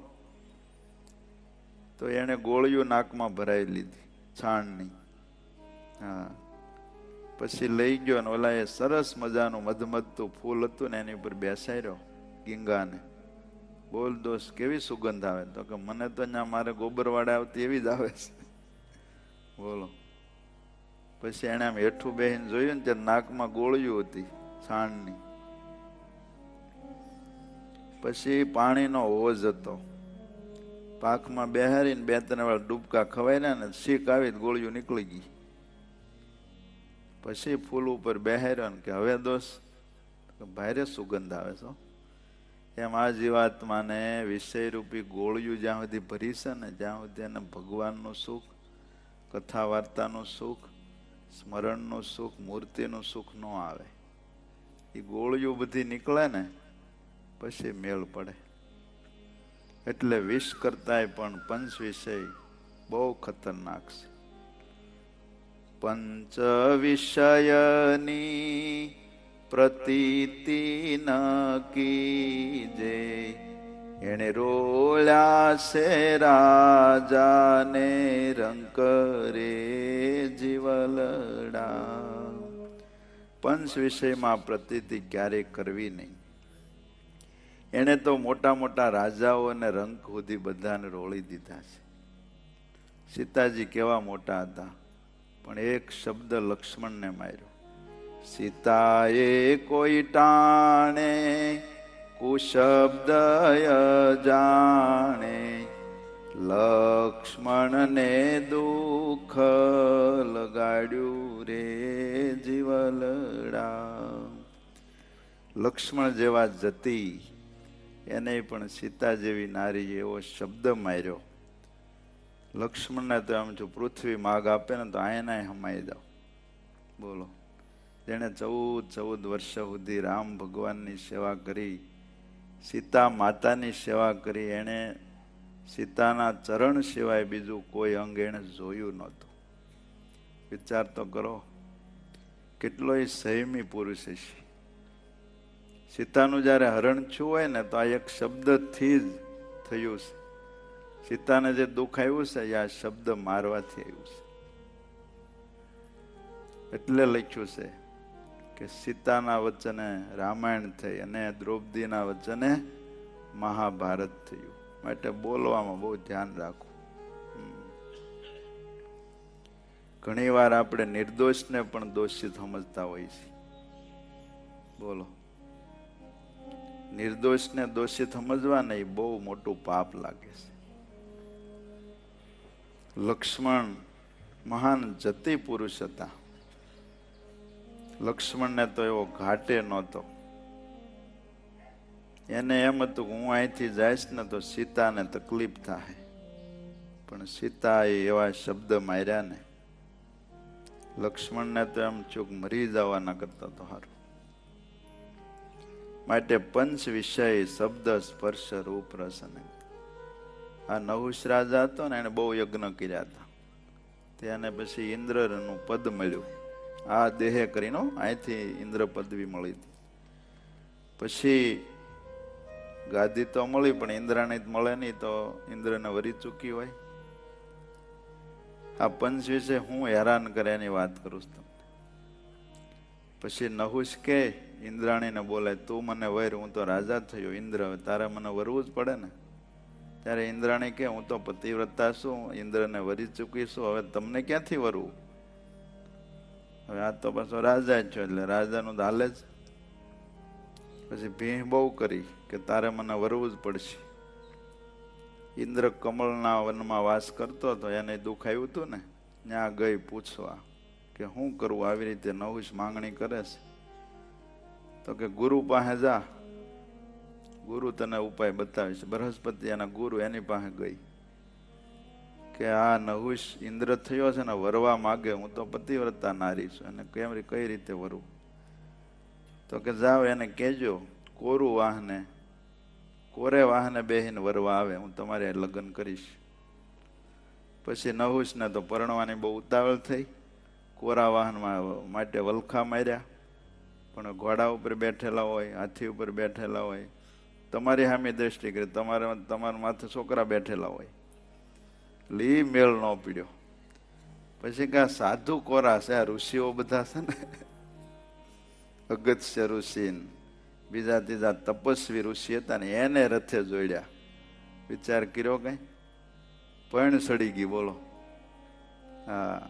તો એને ગોળીઓ નાકમાં ભરાઈ લીધી છાણની. હા, પછી લઈ ગયો ને ઓલા એ સરસ મજાનું મધમધતું ફૂલ હતું ને એની ઉપર બેસાડ્યો ગીંગાને. બોલ દોસ્ત કેવી સુગંધ આવે? તો કે મને તો અહીંયા મારે ગોબરવાડે આવતી એવી જ આવે છે. બોલો. પછી એને આમ હેઠું બેહીને જોયું ને ત્યારે નાકમાં ગોળીઓ હતી છાણની. પછી પાણીનો હોજ હતો, પાકમાં બેહારીને 2-3 વાર ડૂબકા ખવાય ને શીખ આવી ગોળીઓ નીકળી ગઈ. પછી ફૂલ ઉપર બેહાર્યો ને કે હવે દોસ્ત ભારે સુગંધ આવે છો. એમ આ જીવાત્માને વિષયરૂપી ગોળીઓ જ્યાં સુધી ભરી છે ને, જ્યાં સુધી એને ભગવાનનું સુખ, કથા વાર્તાનું સુખ, સ્મરણનું સુખ, મૂર્તિનું સુખ ન આવે. એ ગોળીઓ બધી નીકળે ને પછી મેળ પડે. એટલે વિષ કરતાય પણ પંચ વિષય બહુ ખતરનાક છે. પંચ વિષયની પ્રતીતિ ન કીજે, એને રોળ્યા છે રાજાને રંક રે જીવલડા. પંચ વિષયમાં પ્રતીતિ ક્યારેય કરવી નહીં. એને તો મોટા મોટા રાજાઓ અને રંક સુધી બધાને રોળી દીધા છે. સીતાજી કેવા મોટા હતા, પણ એક શબ્દ લક્ષ્મણને માર્યો. સીતાએ કોઈ ટાણે કુશબ્દ જાણે, લક્ષ્મણને દુઃખ લગાડ્યું રે જીવલડા. લક્ષ્મણ જેવા જતી એને પણ સીતા જેવી નારી એવો શબ્દ માર્યો. લક્ષ્મણને તો આમ જો પૃથ્વી માગ આપે ને તો આયના હમાઈ જાવ. બોલો. જેણે 14 વર્ષ સુધી રામ ભગવાનની સેવા કરી, સીતા માતાની સેવા કરી, એણે સીતાના ચરણ સિવાય બીજું કોઈ અંગ એણે જોયું નહોતું. વિચાર તો કરો, કેટલોય સંયમી પુરુષ હશે. સીતાનું જ્યારે હરણ થયું હોય ને તો આ એક શબ્દથી જ થયું છે. સીતાને જે દુઃખ આવ્યું છે એ આ શબ્દ મારવાથી આવ્યું છે. એટલે લખ્યું છે કે સીતાના વચને રામાયણ થઈ અને દ્રૌપદીના વચને મહાભારત થયું. માટે બોલવામાં બહુ ધ્યાન રાખવું. ઘણી વાર આપણે નિર્દોષને પણ દોષિત સમજતા હોઈએ છીએ. બોલો, નિર્દોષને દોષિત સમજવા ને એ બહુ મોટું પાપ લાગે છે. લક્ષ્મણ મહાન જતી પુરુષ હતા. લક્ષ્મણને તો એવો ઘાટે નહોતો. એને એમ હતું કે હું અહીંથી જઈશ ને તો સીતાને તકલીફ થાય. પણ સીતાએ એવા શબ્દ માર્યા ને, લક્ષ્મણને તો એમ ચૂક મરી જવાના કરતા તો સારું. માટે પંચ વિષય શબ્દ સ્પર્શ રૂપ રસ અને આ નહુષ રાજા હતો ને, એને બહુ યજ્ઞ કર્યા હતા. તેને પછી ઇન્દ્રનું પદ મળ્યું. આ દેહે કરીને અહીંથી ઇન્દ્ર પદવી મળી હતી. પછી ગાદી તો મળી, પણ ઇન્દ્રાણી મળે નહીં તો ઇન્દ્રને વરી ચૂકી હોય. આ પંચ વિશે હું હેરાન કરે એની વાત કરું છું તમને. પછી નહુષ કે ઇન્દ્રાણીને બોલે, તું મને વર, હું તો રાજા થયો ઇન્દ્ર, તારે મને વરવું જ પડે ને. ત્યારે ઇન્દ્રાણી કે હું તો પતિવ્રતા છું, ઇન્દ્રને વરી ચૂકીશું, હવે તમને ક્યાંથી વરવું? હવે આ તો પાછો રાજા જ છો એટલે રાજાનું તો હાલે જ. પછી ભીહ બહુ કરી કે તારે મને વરવું જ પડશે. ઇન્દ્ર કમળના વનમાં વાસ કરતો હતો, એને દુઃખ આવ્યું હતું ને, ત્યાં ગઈ પૂછવા કે શું કરવું, આવી રીતે નહુષ માંગણી કરે છે. તો કે ગુરુ પાસે જા, ગુરુ તને ઉપાય બતાવીશ. બૃહસ્પતિ એના ગુરુ એની પાસે ગઈ કે આ નહુષ ઇન્દ્ર થયો છે ને વરવા માગે, હું તો પતિવ્રતા નારી છું, અને કઈ રીતે વરવું? તો કે જાઓ એને કહેજો કોરું વાહને, કોરે વાહને બેહીને વરવા આવે, હું તમારે લગ્ન કરીશ. પછી નહુષને તો પરણવાની બહુ ઉતાવળ થઈ. કોરા વાહનમાં માટે વલખા માર્યા. પણ ઘોડા ઉપર બેઠેલા હોય, હાથી ઉપર બેઠેલા હોય, તમારી સામે દ્રષ્ટિ કરી, તમારા માથે છોકરા બેઠેલા હોય, લી મેળ ન પીડ્યો. પછી કા સાધુ કોરા છે, આ ઋષિઓ બધા છે ને, અગત્ય ઋષિ બીજા ત્રીજા તપસ્વી ઋષિ હતા ને, એને રથે જોડ્યા. વિચાર કર્યો કઈ? પણ સડી ગઈ. બોલો. હા,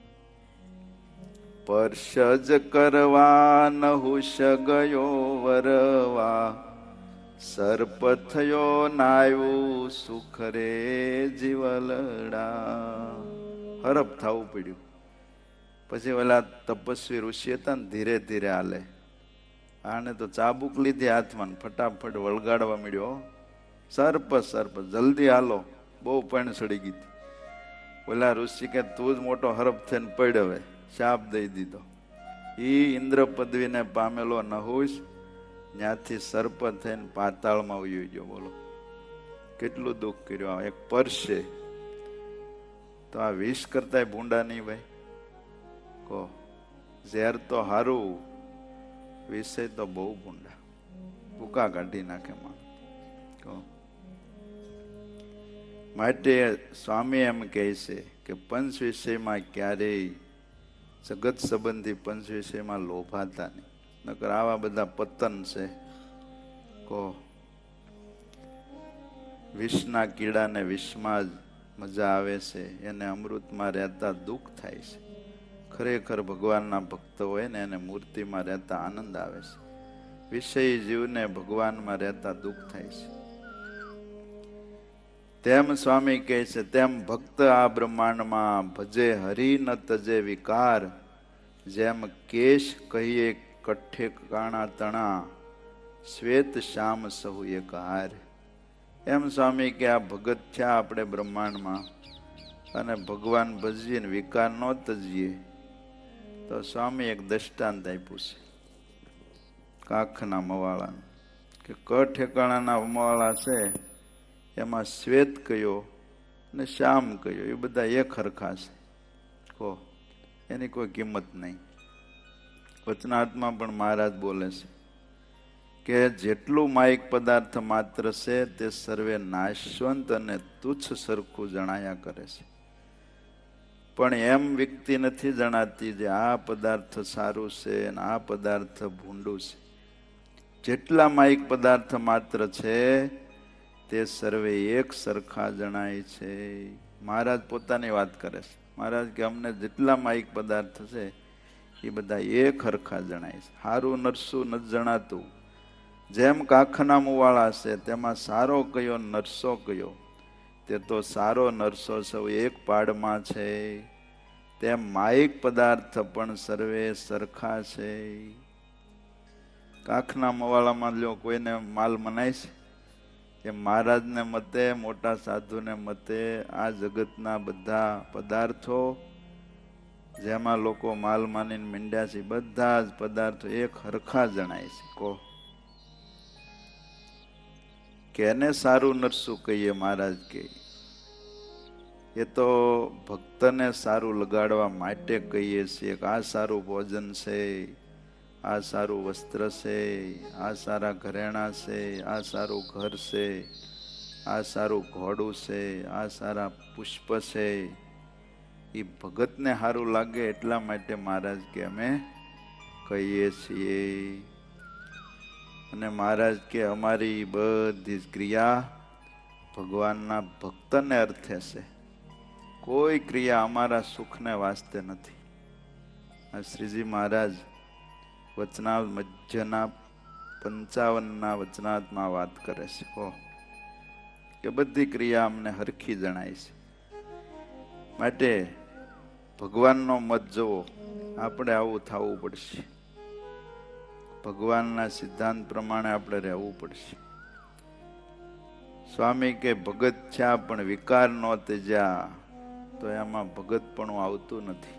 પરશજ કરવા નહુષ ગયો વરવા, સર્પ થયો નાયું સુખ રે જીવલડા. હરપ થવું પડ્યું. પછી ઓલા તપસ્વી ઋષિ હતા ને, ધીરે ધીરે હાલે. આને તો ચાબુક લીધી હાથમાં, ફટાફટ વળગાડવા મળ્યો. સર્પ સર્પ, જલ્દી હાલો, બહુ પણ સડી ગઈ. ઓલા ઋષિ કે તું જ મોટો હરપ થઈને પડ, હવે શાપ દઈ દીધો. ઈ ઇન્દ્ર પદવીને પામેલો નહુષ ત્યાંથી સર્પ થઈને પાતાળમાં ઉઈ ગયો. બોલો કેટલું દુઃખ કર્યું. એક પરશે તો આ વિષ કરતા ભૂંડા નહીં ભાઈ. કહો, ઝેર તો હારું, વિષય તો બહુ ભૂંડા, ભૂકા કાઢી નાખે માં. કહો, માટે સ્વામી એમ કહે છે કે પંચ વિષયમાં ક્યારેય, જગત સંબંધી પંચ વિષયમાં લોભાતા નહીં, નકર આવા બધા પતન છે. કહો, વિષના કીડાને વિષમાં જ મજા આવે છે, એને અમૃતમાં રહેતા દુઃખ થાય છે. ખરેખર ભગવાનના ભક્ત હોય ને એને મૂર્તિમાં રહેતા આનંદ આવે છે. વિષય જીવને ભગવાનમાં રહેતા દુઃખ થાય છે. તેમ સ્વામી કહે છે, તેમ ભક્ત આ બ્રહ્માંડમાં ભજે હરિ ન તજે વિકાર, જેમ કેશ કહીએ કઠ્ઠે કાણા તણા, શ્વેત શ્યામ સહુ એક હાર. એમ સ્વામી કે આ ભગત થયા આપણે બ્રહ્માંડમાં, અને ભગવાન ભજીએ ને વિકાર ન તજીએ, તો સ્વામી એક દ્રષ્ટાંત આપ્યું છે કાખના મવાળાનું, કે ઠેકાણાના મવાળા છે, એમાં શ્વેત કયો ને શ્યામ કયો, એ બધા એક હરખા છે. કહો, એની કોઈ કિંમત નહીં. વચનાત્મા પણ મહારાજ બોલે છે કે જેટલું માયિક પદાર્થ માત્ર છે તે સર્વે નાશવંત અને તુચ્છ સરખું જણાયા કરે છે. પણ એમ વ્યક્તિ નથી જણાતી જે આ પદાર્થ સારું છે અને આ પદાર્થ ભૂંડું છે. જેટલા માયિક પદાર્થ માત્ર છે તે સર્વે એક સરખા જણાય છે. મહારાજ પોતાની વાત કરે છે. મહારાજ કે અમને જેટલા માયિક પદાર્થ છે એ બધા એક હરખા જણાય છે. સારું નરસું નથી જણાતું. જેમ કાખના મુવાળા છે તેમાં સારો કયો નરસો કયો, તે તો સારો નરસો સૌ એક પાડમાં છે. તેમ માયિક પદાર્થ પણ સર્વે સરખા છે. કાખના મવાળામાં લ્યો કોઈને માલ મનાય છે કે મહારાજને મતે, મોટા સાધુને મતે આ જગતના બધા પદાર્થો જેમાં લોકો માલ માનીને મીંડ્યા છે બધા જ પદાર્થો એક હરખા જણાય છે. કહો કેને સારું નરસું કહીએ? મહારાજ કે એ તો ભક્તને સારું લગાડવા માટે કહીએ છીએ કે આ સારું ભોજન છે, આ સારું વસ્ત્ર છે, આ સારા ઘરેણા છે, આ સારું ઘર છે, આ સારું ઘોડું છે, આ સારા પુષ્પ છે. એ ભગતને સારું લાગે એટલા માટે મહારાજ કે અમે કહીએ છીએ. અને મહારાજ કે અમારી બધી જ ક્રિયા ભગવાનના ભક્તને અર્થે છે. કોઈ ક્રિયા અમારા સુખને વાસ્તે નથી. આ શ્રીજી મહારાજ વચનામૃત મધ્યના 55ના વચનામૃતમાં વાત કરે છે. કહો કે બધી ક્રિયા અમને હરખી જણાય છે. માટે ભગવાનનો મત જોવો, આપણે આવું થવું પડશે. ભગવાનના સિદ્ધાંત પ્રમાણે આપણે રહેવું પડશે. સ્વામી કે ભગત થયા પણ વિકાર નો ત્યજ્યા, તો એમાં ભગતપણું આવતું નથી.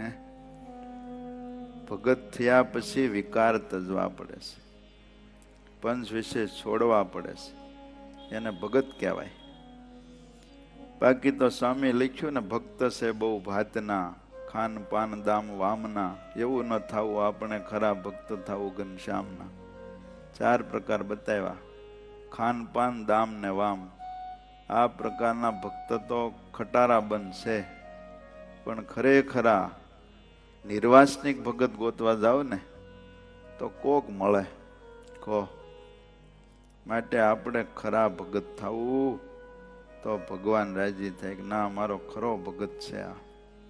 ભગત થયા પછી વિકાર તજવા પડે છે, પંચ વિશે છોડવા પડે છે, એને ભગત કહેવાય. બાકી તો સ્વામી લખ્યું ને ભક્ત છે બહુ ભાતના, ખાન પાન દામ વામના. એવું ન થવું, આપણે ખરા ભક્ત થવું ઘનશ્યામના. 4 પ્રકાર બતાવ્યા: ખાન પાન દામ ને વામ. આ પ્રકારના ભક્ત તો ખટારા બંધ છે, પણ ખરેખરા નિર્વાસનિક ભગત ગોતવા જાવ ને તો કોક મળે. કહો માટે આપણે ખરા ભગત થવું તો ભગવાન રાજી થાય કે ના મારો ખરો ભગત છે આ.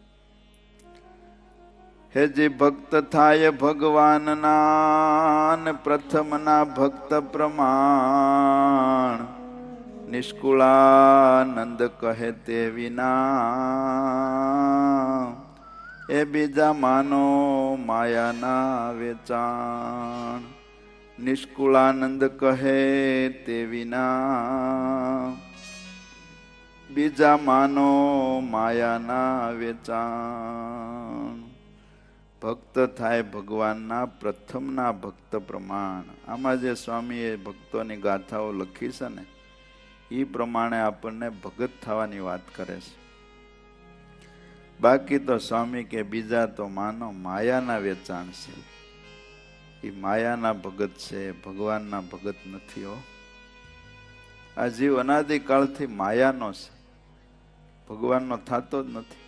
હે જે ભક્ત થાય ભગવાનના, પ્રથમના ભક્ત પ્રમાણ, નિષ્કુળાનંદ કહે તે વિના, એ બીજા માનો માયાના વેચાણ. નિષ્કુળાનંદ કહે તે વિના, બીજા માનો માયાના વેચાણ. ભક્ત થાય ભગવાનના પ્રથમના ભક્ત પ્રમાણ. આમાં જે સ્વામીએ ભક્તોની ગાથાઓ લખી છે ને એ પ્રમાણે આપણને ભગત થવાની વાત કરે છે. બાકી તો સ્વામી કે બીજા તો માનો માયાના વેચાણ છે. એ માયાના ભગત છે, ભગવાનના ભગત નથી. હો, આ જીવ અનાદિકાળથી માયાનો છે, ભગવાનનો થતો જ નથી.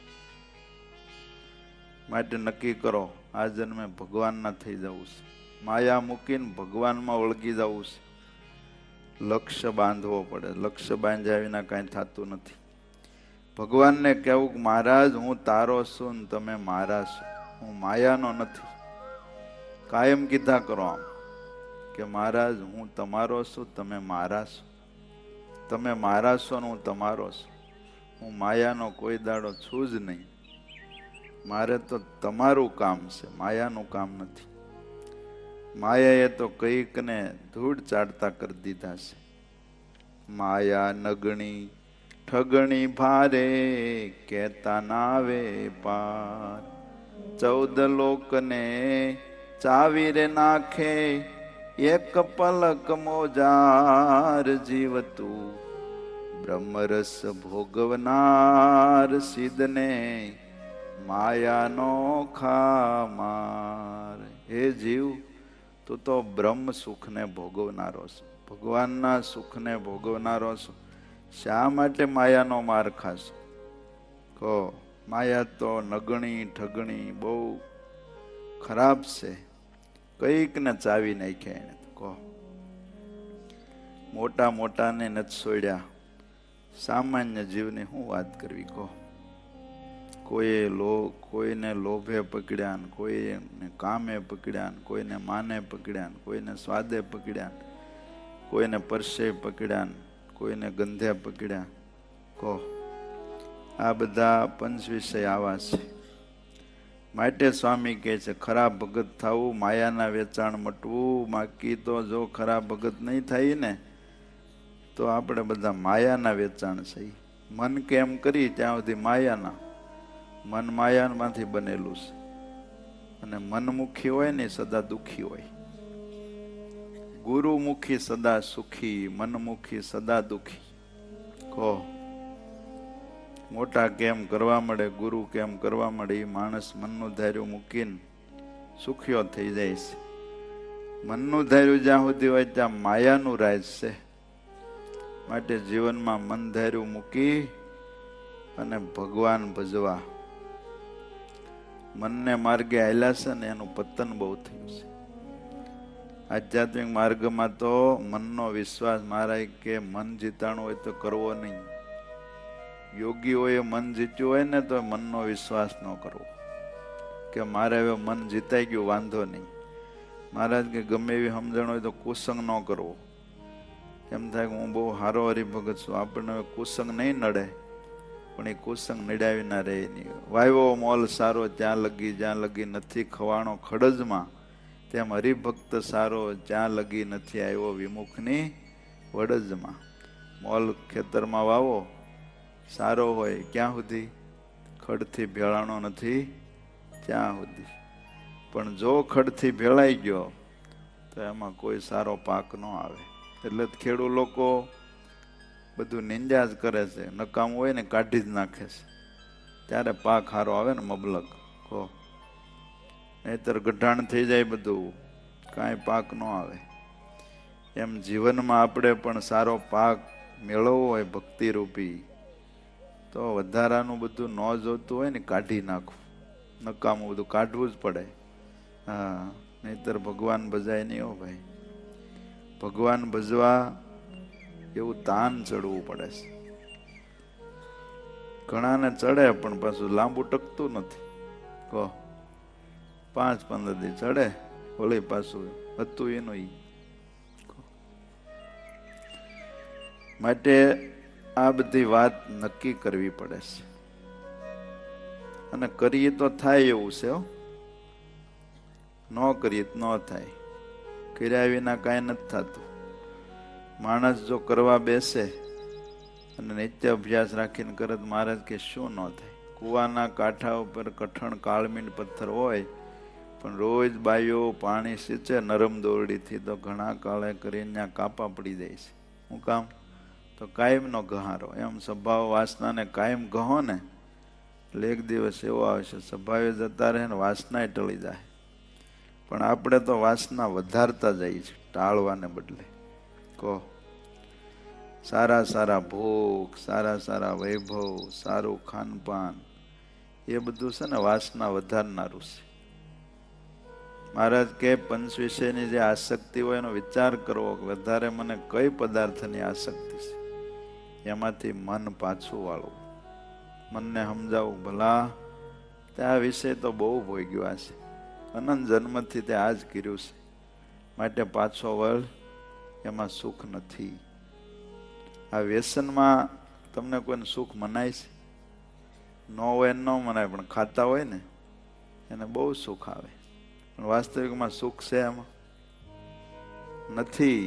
માટે નક્કી કરો આ જન્મે ભગવાનના થઈ જવું છે. માયા મૂકીને ભગવાનમાં વળગી જવું છે. લક્ષ્ય બાંધવો પડે. લક્ષ્ય બાંધ્યા વિના કાંઈ થતું નથી. ભગવાનને કહેવું કે મહારાજ હું તારો છું ને તમે મારા છો, હું માયાનો નથી. કાયમ કીધા કરો આમ કે મહારાજ હું તમારો છું, તમે મારા છો. તમે મારા છો ને હું તમારો છું. હું માયાનો કોઈ દાડો છું જ નહીં. મારે તો તમારું કામ છે, માયાનું કામ નથી. માયાએ તો કંઈકને ધૂળ ચાટતા કરી દીધા છે. માયા નગણી ઠગણી ભારે, કહેતા નાવે પાર. 14 લોકને ચાવી રે નાખે, એક પલક મોજાર જીવતું. બ્રહ્મરસ ભોગવનાર સિદ્ધને માયાનો ખામાર. હે જીવ, તું તો બ્રહ્મ સુખને ભોગવનારો છો, ભગવાનના સુખને ભોગવનારો છો. શા માટે માયાનો માર ખાશો? કહો માયા તો નગણી ઠગણી બહુ ખરાબ છે. કઈક ને ચાવી નાખ્યા એને તો કહો. મોટા મોટાને નથી છોડ્યા, સામાન્ય જીવની શું વાત કરવી કહો. કોઈને લોભે પકડ્યા ને કોઈને કામે પકડ્યા ને કોઈને માને પકડ્યા ને કોઈને સ્વાદે પકડ્યા ને કોઈને પરસે પકડ્યા ને કોઈને ગંધે પકડ્યા કહો. આ બધા પંચ વિષય આવા છે. માટે સ્વામી કહે છે ખરા ભગત થવું, માયાના વેચાણ મટવું. બાકી તો જો ખરા ભગત નહીં થાય ને તો આપણે બધા માયાના વેચાણ છે. મન કેમ કરી ત્યાં સુધી માયાના. મન માયામાંથી બનેલું છે અને મનમુખી હોય ને સદા દુઃખી હોય. ગુરુમુખી સદા સુખી, મનમુખી સદા દુઃખી. કહો મોટા કેમ કરવા મળે, ગુરુ કેમ કરવા મળે, એ માણસ મનનું ધાર્યું મૂકીને સુખ્યો થઈ જાય છે. મનનું ધાર્યું જ્યાં સુધી હોય ત્યાં માયાનું રાજ છે. માટે જીવનમાં મન ધાર્યું મૂકી અને ભગવાન ભજવા. મનને માર્ગે આયલા છે ને એનું પતન બહુ થયું છે. આધ્યાત્મિક માર્ગમાં તો મનનો વિશ્વાસ મારા કે મન જીતાણું હોય તો કરવો નહીં. યોગીઓએ મન જીત્યું હોય ને તો મનનો વિશ્વાસ ન કરવો કે મારે હવે મન જીતાઈ ગયું વાંધો નહીં. મહારાજ કે ગમે એવી સમજણ હોય તો કુસંગ ન કરવો. એમ થાય કે હું બહુ સારો હરિભગત છું, આપણને હવે કુસંગ નહીં નડે, પણ એ કુસંગ નડ્યા વિના રહે નહીં. વાયવો મોલ સારો ત્યાં લગી જ્યાં લગી નથી ખવાણો ખડજમાં, તેમ હરિભક્ત સારો જ્યાં લગી નથી આવ્યો વિમુખની વડજમાં. મોલ ખેતરમાં વાવો સારો હોય ક્યાં સુધી? ખડથી ભેળાણો નથી ત્યાં સુધી. પણ જો ખડથી ભેળાઈ ગયો તો એમાં કોઈ સારો પાક ન આવે. એટલે જ ખેડૂત લોકો બધું નિંદા જ કરે છે. નકામ હોય ને કાઢી જ નાખે છે, ત્યારે પાક સારો આવે ને મબલક કહો. નહીતર ગઢાણ થઈ જાય બધું, કાંઈ પાક ન આવે. એમ જીવનમાં આપણે પણ સારો પાક મેળવવો હોય ભક્તિરૂપી તો વધારાનું બધું ન જોતું હોય ને કાઢી નાખવું. નકામું બધું કાઢવું જ પડે. હા, નહીતર ભગવાન ભજાય નહીં હો ભાઈ. ભગવાન ભજવા એવું તાન ચડવું પડે છે. ઘણાને ચડે પણ પાછું લાંબુ ટકતું નથી કહો. 5-15 દી ચડે વળી પાછું હતું એનું ઈ. માટે આ બધી વાત નક્કી કરવી પડે છે. અને કરીએ તો થાય એવું છે, ન કરીએ તો ન થાય. કર્યા વિના કાંઈ નથી થતું. માણસ જો કરવા બેસે અને નિત્ય અભ્યાસ રાખીને કરે તો મહારાજ કે શું ન થાય. કૂવાના કાંઠા ઉપર કઠણ કાળમીન પથ્થર હોય પણ રોજ બાયો પાણી સિંચે નરમ દોરડીથી તો ઘણા કાળે કરીને ત્યાં કાપા પડી જાય છે. શું કામ? તો કાયમનો ગહારો. એમ સ્વભાવ વાસનાને કાયમ ગહો ને એટલે એક દિવસ એવો આવશે સ્વભાવે જતા રહે ને વાસનાએ ટળી જાય. પણ આપણે તો વાસના વધારતા જઈએ છીએ ટાળવાને બદલે. કહો સારા સારા ભોગ, સારા સારા વૈભવ, સારું ખાનપાન, એ બધું છે ને વાસના વધારનારું છે. મહારાજ કે પંચ વિષયની જે આસક્તિ હોય એનો વિચાર કરવો કે વધારે મને કઈ પદાર્થની આસક્તિ છે, એમાંથી મન પાછું વાળવું. મનને સમજાવું ભલા તે આ વિષય તો બહુ ભોગ્યો છે, અનંત જન્મથી તે આ જ કર્યું છે, માટે પાછો વળ, એમાં સુખ નથી. આ વ્યસનમાં તમને કોઈને સુખ મનાય છે? ન હોય ન મનાય, પણ ખાતા હોય ને એને બહુ સુખ આવે. પણ વાસ્તવિકમાં સુખ છે એમાં નથી.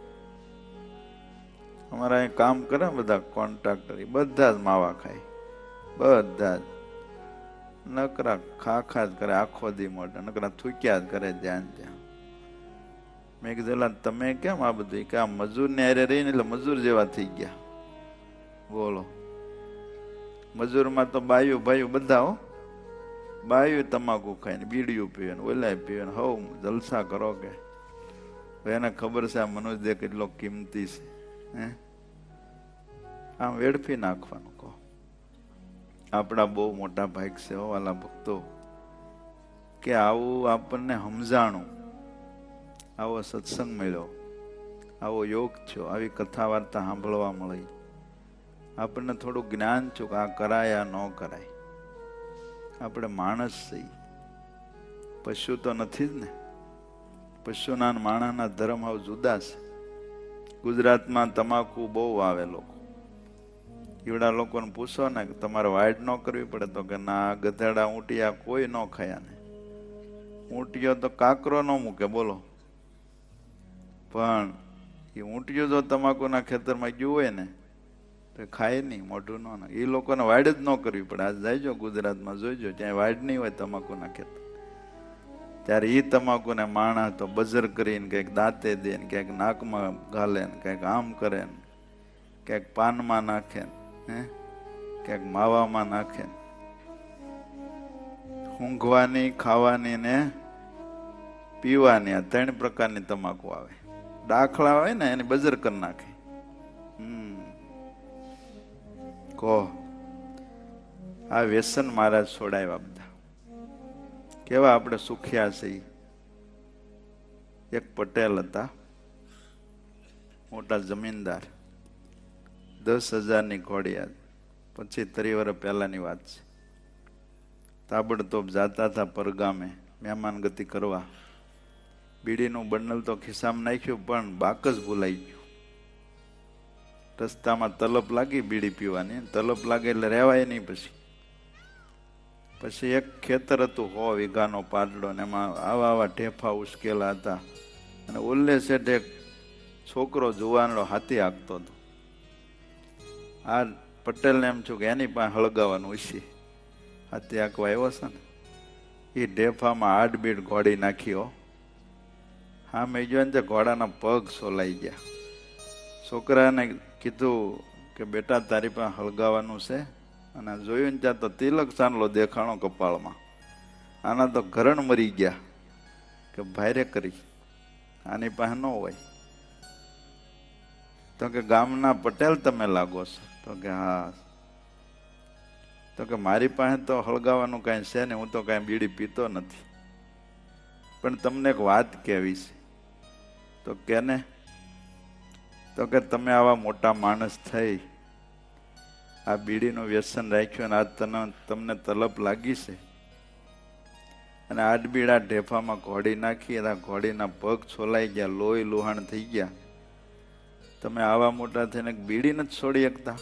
અમારા અહીં કામ કરે બધા કોન્ટ્રાક્ટર, બધા જ માવા ખાય, બધા જ નકરા ખાખા જ કરે, આખો દી મોઢે નકરા થૂક્યા જ કરે ધ્યાન ત્યાં. મેં કીધું તમે કેમ આ બધું? કે આ મજૂર ને હારે રહીને એટલે મજૂર જેવા થઈ ગયા. બોલો, મજૂરમાં તો બાયું ભાઈ બધા હો, બાયું તમાકુ ખાઈને બીડીયું પીવે ને ઓલા પીવે ને હવ જલસા કરો કે એને ખબર છે આ મનુષ્ય કેટલો કિંમતી છે. હે આમ વેડફી નાખવાનું કહો. આપણા બહુ મોટા ભાગ છે હો વાલા ભક્તો, કે આવું આપણને સમજાણું, આવો સત્સંગ મળ્યો, આવો યોગ થયો, આવી કથા વાર્તા સાંભળવા મળી, આપણને થોડું જ્ઞાન છું કે આ કરાય આ ન કરાય. આપણે માણસ છીએ, પશુ તો નથી જ ને. પશુના માણસના ધર્મ હાવ જુદા છે. ગુજરાતમાં તમાકુ બહુ આવે લોકો. એવડા લોકોને પૂછો ને કે તમારે વાઇડ ન કરવી પડે તો કે ના, ગધેડા ઊંટિયા કોઈ ન ખાયા ને. ઊંટિયો તો કાકરો ન મૂકે બોલો, પણ એ ઊંટિયું જો તમાકુના ખેતરમાં ગયું હોય ને તો ખાય નહીં, મોઢું ન. એ લોકોને વાડ જ ન કરવી પડે. આજ જાયજો ગુજરાતમાં જોઈજો, ત્યાં વાડ નહીં હોય તમાકુના ખેતર, ત્યારે એ તમાકુને માણસ તો બજર કરીને કંઈક દાંતે દે ને, ક્યાંક નાકમાં ઘાલે ને, કંઈક આમ કરે ને, ક્યાંક પાનમાં નાખે ને, ક્યાંક માવામાં નાખે ને. ઊંઘવાની, ખાવાની ને પીવાની આ 3 પ્રકારની તમાકુ આવે. દાખલા હોય ને એની બજર કરી નાખે. કહો આ વ્યસન મહારાજ છોડાવ્યા બધા. કેવા આપણે સુખ્યા છીએ. એક પટેલ હતા, મોટા જમીનદાર, 10,000ની ઘોડી. 25-30 વર્ષ પહેલાની વાત છે. તાબડતોબ જાતા હતા પરગામે મહેમાન ગતિ કરવા. બીડીનું બંડલ તો ખિસ્સામાં નાખ્યું, પણ બાક જ ભૂલાઈ ગયું. રસ્તામાં તલપ લાગી બીડી પીવાની. તલપ લાગે એટલે રહેવાય નહીં. પછી એક ખેતર હતું 100 વીઘાનો પાટલો, ને એમાં આવા ઢેફા ઉશ્કેલા હતા. અને ઓલ્લે સેઠ એક છોકરો જુવાનડો હાથી હાંકતો હતો. આ પટેલને એમ છું કે એની પાસે હળગાવાનું હશે. હાથી હાંકવા આવ્યો છે ને, એ ઢેફામાં હાડબીડ ઘોડી નાખ્યો. હા, મેં જોયું ને ઘોડાના પગ સોલાઈ ગયા. છોકરાને કીધું કે બેટા તારી પાસે હળગાવાનું છે. અને જોયું ને ત્યાં તો તિલક ચાંદલો દેખાણો કપાળમાં. આના તો ઘરણ મરી ગયા કે ભાઈરે કરી, આની પાસે ન હોય. તો કે ગામના પટેલ તમે લાગો છો? તો કે હા. તો કે મારી પાસે તો હળગાવાનું કાંઈ છે ને, હું તો કાંઈ બીડી પીતો નથી, પણ તમને એક વાત કહેવી છે. તો કેને? તો કે તમે આવા મોટા માણસ થઈ આ બીડીનું વ્યસન રાખ્યું અને આજ તમને તલપ લાગી છે, અને આડબીડા ઢેફામાં ઘોડી નાખી, આ ઘોડીના પગ છોલાઈ ગયા, લોહી લુહાણ થઈ ગયા. તમે આવા મોટા થઈને બીડી નથી છોડી શકતા?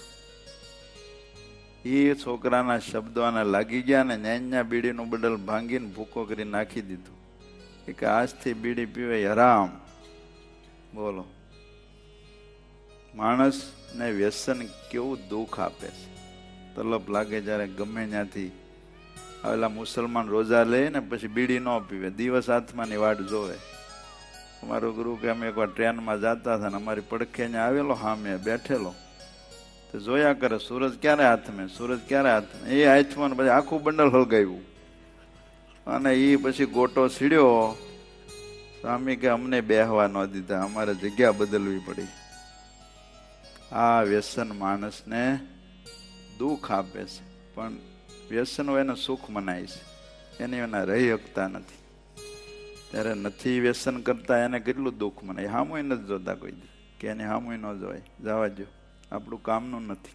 એ છોકરાના શબ્દો આને લાગી ગયા ને ન્યાન્યા બીડીનું બડલ ભાંગીને ભૂકો કરી નાખી દીધું. કે આજથી બીડી પીવે હરામ. બોલો, માણસને વ્યસન કેવું દુઃખ આપે છે. તલપ લાગે જ્યારે ગમે ત્યાંથી. આવેલા મુસલમાન રોજા લે ને પછી બીડી ન પીવે, દિવસ હાથમાંની વાટ જોવે. અમારો ગુરુ કે અમે એકવાર ટ્રેનમાં જતા હતા ને અમારી પડખે અહીંયા આવેલો, સામે બેઠેલો, તો જોયા કરે સૂરજ ક્યારે હાથમાં, સૂરજ ક્યારે હાથમાં. એ હાથમાં પછી આખું બંડલ હળગાવ્યું અને એ પછી ગોટો સીડ્યો. સ્વામી કે અમને બેહવા ન દીધા, અમારે જગ્યા બદલવી પડી. આ વ્યસન માણસને દુઃખ આપે છે, પણ વ્યસન હોય એને સુખ મનાય છે. એની એના રહી શકતા નથી. ત્યારે નથી વ્યસન કરતા એને કેટલું દુઃખ મનાય. હામુય નથી જોતા કોઈ દી, કે એને હામુય ન જોવાય, જવા દો, આપણું કામનું નથી.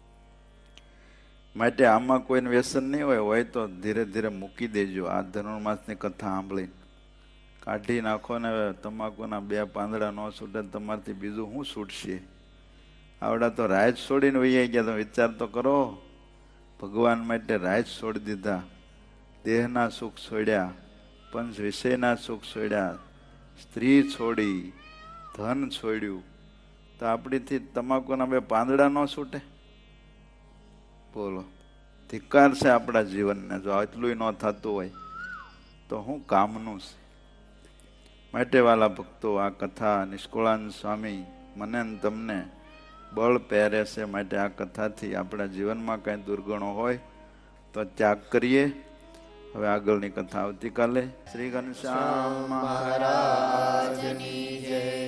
માટે આમાં કોઈને વ્યસન નહીં હોય તો ધીરે ધીરે મૂકી દેજો. આ ધનુર્માસની કથા સાંભળીને કાઢી નાખો ને. તમાકુના 2 પાંદડા ન છૂટે તમારથી બીજું શું છૂટશે? આવડા તો રાજ છોડીને વહી ગયા. તમે વિચાર તો કરો, ભગવાન માટે રાજ છોડી દીધા, દેહના સુખ છોડ્યા, પંચ વિષયના સુખ છોડ્યા, સ્ત્રી છોડી, ધન છોડ્યું, તો આપણીથી તમાકુના 2 પાંદડા ન છૂટે? બોલો, ધિક્કાર છે આપણા જીવનને. જો આટલું ન થતું હોય તો શું કામનું છે? માટે વાલા ભક્તો, આ કથા નિષ્કુળાનંદ સ્વામી મને તમને બળ પહેરે છે. માટે આ કથાથી આપણા જીવનમાં કંઈ દુર્ગુણો હોય તો ત્યાગ કરીએ. હવે આગળની કથા આવતીકાલે. શ્રી ઘનશ્યામ મહારાજની જય.